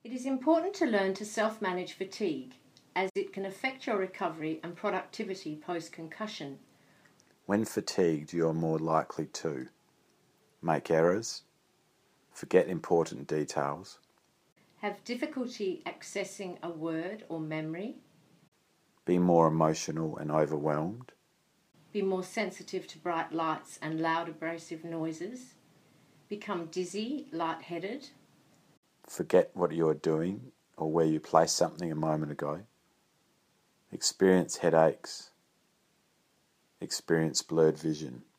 It is important to learn to self-manage fatigue, as it can affect your recovery and productivity post-concussion. When fatigued, you are more likely to make errors, forget important details, Have difficulty accessing a word or memory, be more emotional and overwhelmed, be more sensitive to bright lights and loud abrasive noises, become dizzy, lightheaded, forget what you are doing or where you placed something a moment ago, experience headaches, experience blurred vision.